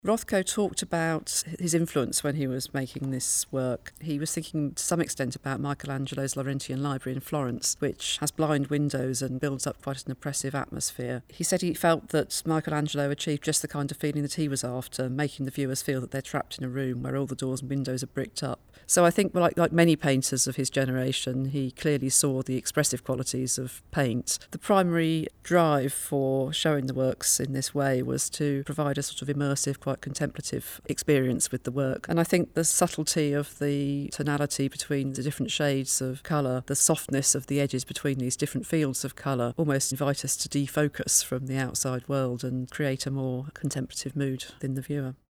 Rothko talked about his influence when he was making this work. He was thinking to some extent about Michelangelo's Laurentian Library in Florence, which has blind windows and builds up quite an oppressive atmosphere. He said he felt that Michelangelo achieved just the kind of feeling that he was after, making the viewers feel that they're trapped in a room where all the doors and windows are bricked up. So I think, like many painters of his generation, he clearly saw the expressive qualities of paint. The primary drive for showing the works in this way was to provide a sort of immersive, quite contemplative experience with the work. And I think the subtlety of the tonality between the different shades of colour, the softness of the edges between these different fields of colour, almost invite us to defocus from the outside world and create a more contemplative mood in the viewer.